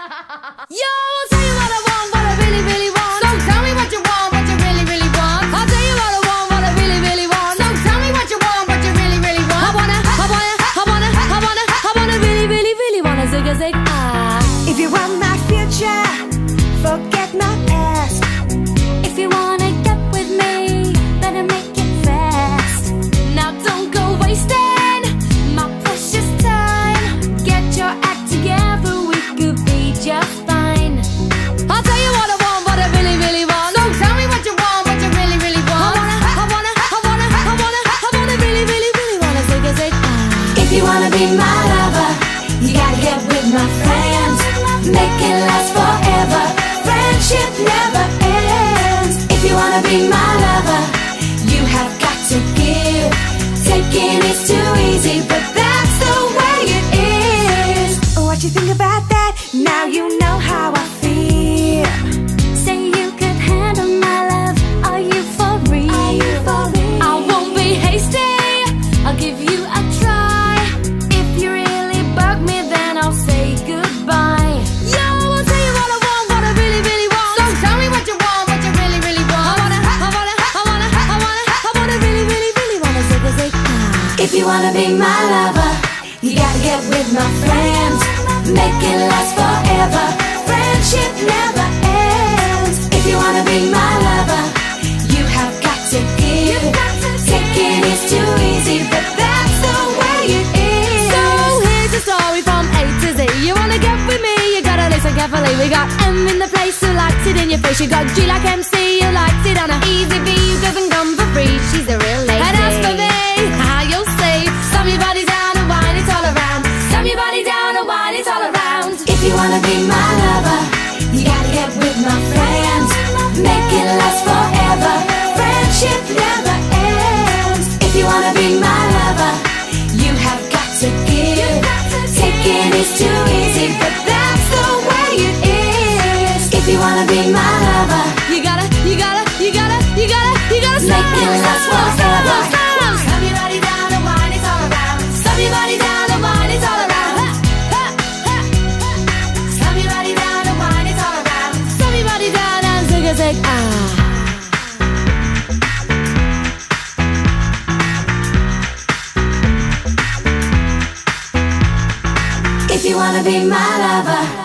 Yo, I'll tell you what I want, what I really, really want. So tell me what you want, what you really, really want. I'll tell you what I want, what I really, really want. So tell me what you want, what you really, really want. I wanna really, really, really wanna zig a zig ah. If you want my future, forget my past. If you wanna get with me, better make it fast. Now don't go wasting my precious time. Get your act together, we could be just fine. I'll tell you what I want, what I really, really want. So tell me what you want, what you really, really want. I wanna really, really, really wanna zig a zig ah. If you wanna be my lover, you gotta get with my friends. Make it last forever. Friendship never ends. If you wanna be my lover, you have got to give. Taking is too easy, but that's the way it is. What you think about that? Now you know how I feel. Say you could handle my love. Are you for real? I won't be hasty. I'll give you a try. If you really bug me, then I'll say goodbye. Yo, I'll tell you what I want, what I really, really want. So tell me what you want, what you really, really want. I wanna really, really, really wanna zig a zig ah. If you wanna be my lover, you gotta get with my friends. Make it last forever. Friendship never ends. If you wanna be my lover, you have got to give. Taking is too easy, but that's the way it is. So here's a story from A to Z. You wanna get with me, you gotta listen carefully. We got M in the place who likes it in your face. You got G like MC who likes it on a easy V who doesn't come for free. She's a real lady. And as for me, how you'll say, slam your body down and whine it all around. Slam your body down and whine it all around. If you wanna be my lover, you gotta get with my friends. Make it last forever. Friendship never ends. If you wanna be my lover, you have got to give. Taking is too easy, but that's the way it is. If you wanna be my lover, You gotta make it last forever. Slam your body down and whine it all around. Slam your body down and whine it all around. Slam your body down and whine it all around. Slam your body down and zig a zig ah. If you wanna be my lover,